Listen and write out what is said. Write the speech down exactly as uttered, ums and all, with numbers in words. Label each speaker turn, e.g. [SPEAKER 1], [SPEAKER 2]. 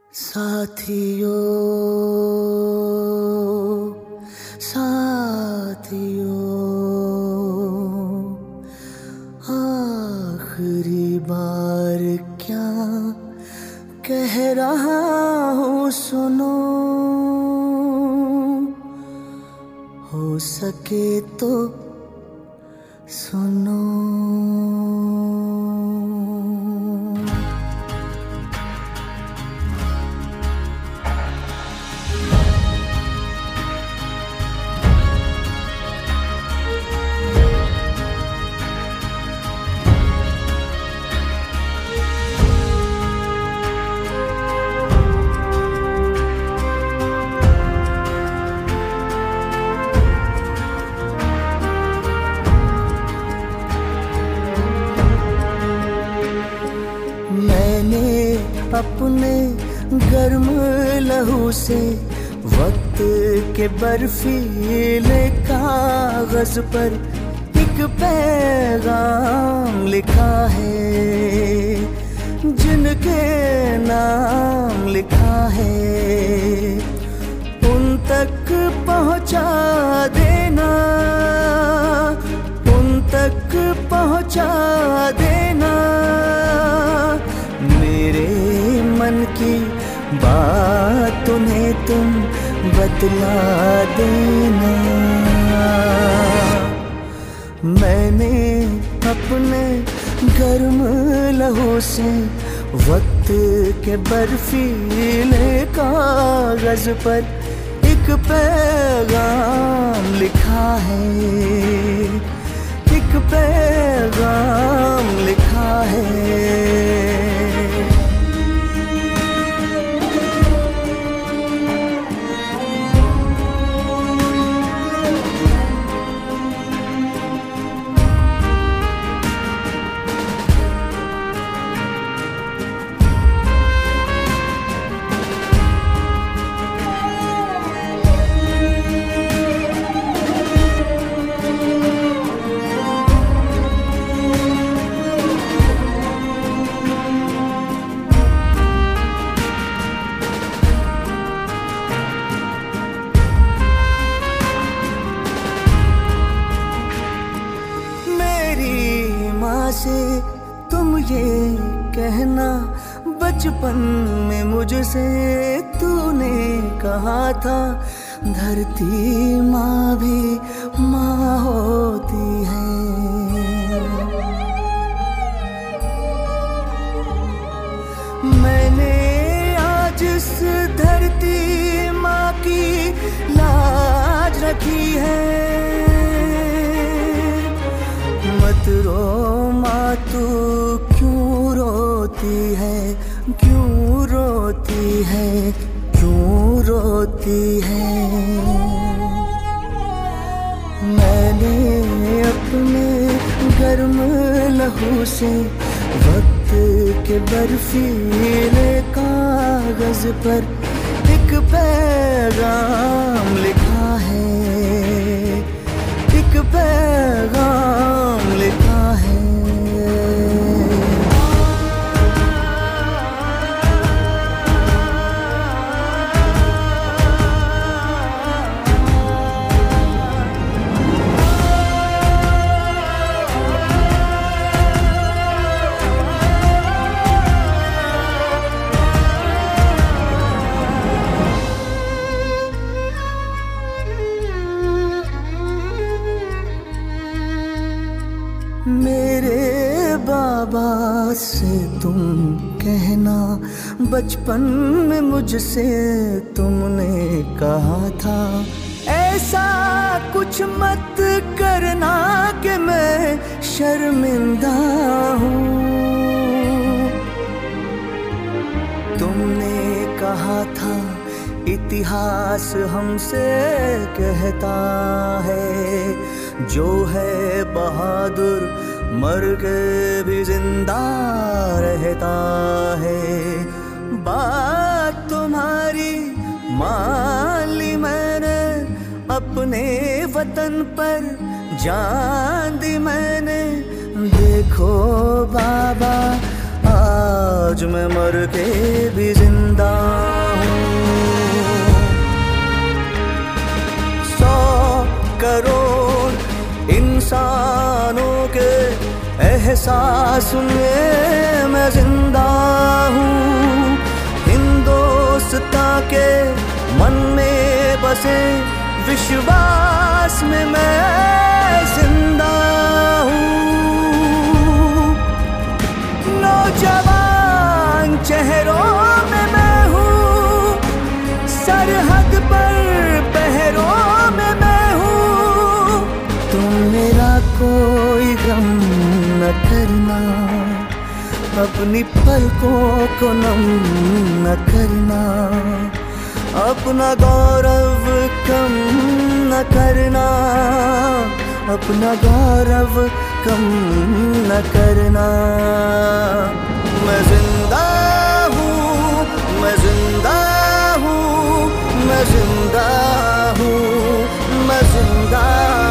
[SPEAKER 1] साथियों साथियों आखिरी बार क्या कह रहा हूँ सुनो, हो सके तो सुनो। अपने गर्म लहू से वक्त के बर्फीले कागज पर एक पैगाम लिखा है, जिनके नाम लिखा है उन तक पहुंचा देना, उन तक पहुंचा देना। मेरे मन की बात उन्हें तुम बतला देना। मैंने अपने गर्म लहू से वक्त के बर्फीले कागज पर एक पैगाम लिखा है, एक पैगाम लिखा है। से तुम ये कहना, बचपन में मुझसे तूने कहा था धरती माँ भी माँ होती है। मैंने आज इस धरती माँ की लाज रखी है। मत रो माँ तू क्यों रोती है, क्यों रोती है, क्यों रोती है। मैंने अपने गर्म लहू से वक्त के बर्फीले कागज पर एक पैगाम लिखा है, एक पैगाम लिखा है। मेरे बाबा से तुम कहना, बचपन में मुझसे तुमने कहा था ऐसा कुछ मत करना कि मैं शर्मिंदा हूँ। तुमने कहा था इतिहास हमसे कहता है जो है बहादुर मर के भी जिंदा रहता है। बात तुम्हारी मान ली मैंने, अपने वतन पर जान दी मैंने। देखो बाबा आज मैं मर के भी जिंदा जिंदा हूँ। सौ करोड़ इंसानों के एहसास में मैं जिंदा हूँ। हिंदुस्तां के मन में बसे विश्वास में मैं जिंदा हूँ। नौजवान चेहरों में मैं हूँ, सरहद पर पहरों में मैं हूँ। तुम मेरा कोई गम न करना, अपनी पलकों को नम न करना, अपना गौरव कम न करना, अपना गौरव कम न करना। मैं जिंदा हूँ, मैं जिंदा हूँ, मैं जिंदा हूँ, मैं जिंदा